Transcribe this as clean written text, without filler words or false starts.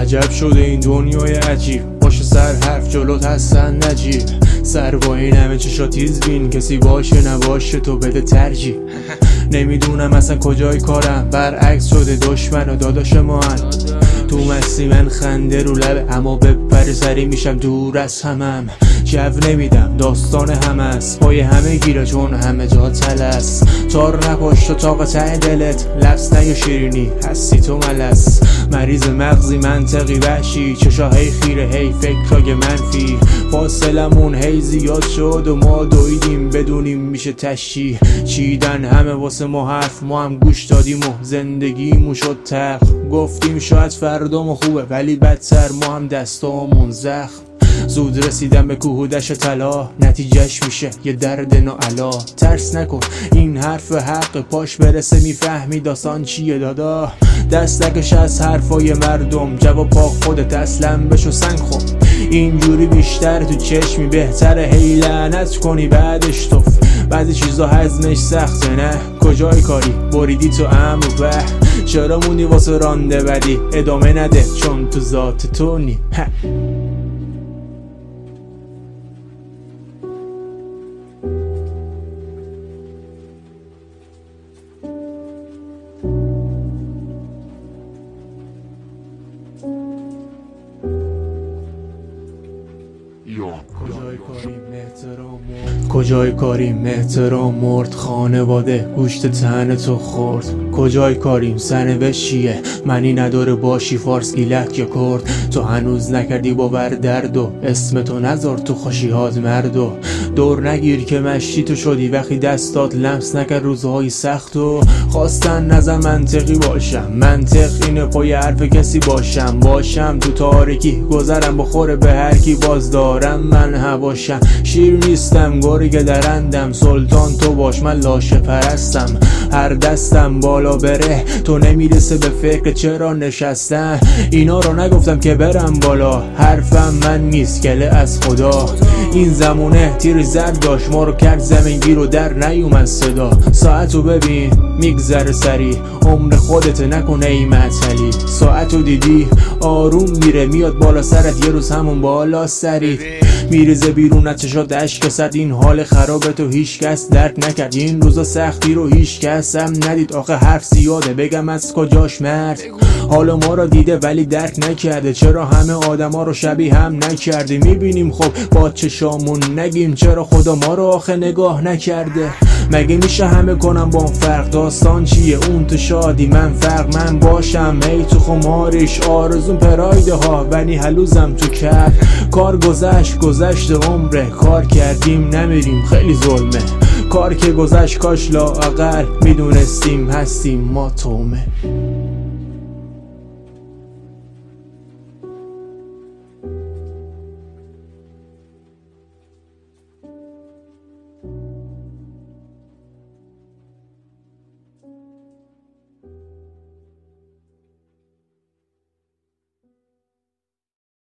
عجب شده این دنیای عجیب، باشه سر حرف جلوت هستن نجیب، سر با این همه چشا تیز بین، کسی باشه نباشه تو بده ترجیح. نمیدونم اصلا کجای کارم، برعکس شده دشمن و داداش ما هن. تو مستی من خنده رو لبه، اما بپر سری میشم دور از همم. جو نمیدم داستان همه است، پای همه گیره چون همه جا تلس. تار نباش تو طاق ته دلت، لفظ نه یا شیرینی هستی تو ملس. مریض مغزی منطقی وحشی، چشا هی خیره هی فکرای منفی. فاصلمون هی زیاد شد و ما دویدیم بدونیم میشه تشی. چیدن همه واسه ما حرف، ما هم گوش دادیم و زندگیمون شد تق. گفتیم شاید فردامون خوبه ولی بدتر ما هم دستامون زخم. زود رسیدم به کوه و دشت طلا، نتیجهش میشه یه درد ناعلا. ترس نکن این حرف حق، پاش برسه میفهمی داستان چیه دادا. دست نکش از حرفای مردم، جواب پا خودت اصلا بشو سنگ خون. اینجوری بیشتر تو چشمی بهتره هی لعنت کنی بعدش توف. بعضی چیزا هضمش سخته نه، کجای کاری بریدی تو ام و به. چرا موندی واسه رانده بدی، ادامه نده چون تو ذات تو نی. کجای کاریم احترام مرد، خانواده گوشت تن تو خورد. کجای کاریم سرنوشت چیه، معنی نداره باشی فارس گیلک یا کرد. تو هنوز نکردی باور درد و اسم تو نذار تو خوشیهات مرد. و دور نگیر که مشتی تو شدی وقتی دستات لمس نکرد روزهای سخت. و خواستن نزن منطقی باشم، منطق اینه پای حرف کسی باشم تو تاریکی گذرم بخوره به هر کی. باز دارم من هواشم، شیر نیستم گرگ درندم. سلطان تو باش من لاشه پرستم، هر دستم بالا بره تو نمیرسه به فکر چرا نشستن. اینا رو نگفتم که برم بالا، حرفم من نیست گله از خدا. این زمونه تیر زد داشت ما رو کرد زمین گیر و در نیومد صدا. ساعتو ببین میگذره سری، عمر خودت نکنه ای معطلی. ساعتو دیدی آروم میره میاد بالا سرت، یه روز همون بالا سرید میریزه بیرون از چشات اشک صد. این حال خرابه تو هیچ کس درک نکرد، این روزا سختی رو هیچ کس هم ندید. آخه حرف زیاده بگم از کجاش مرد، حالا ما رو دیده ولی درک نکرده. چرا همه آدما رو شبیه هم نکرده، میبینیم خب با چشامون نگیم چرا خدا ما رو آخه نگاه نکرده. مگه میشه همه کنم با فرق، داستان چیه اون تو شادی من فرق. من باشم هی تو خمارش آرزون پرایده ها ولی هلوزم تو کف. کار گذشت عمره، کار کردیم نمیریم خیلی ظلمه. کار که گذشت کاش لااقل میدونستیم هستیم ما تومه.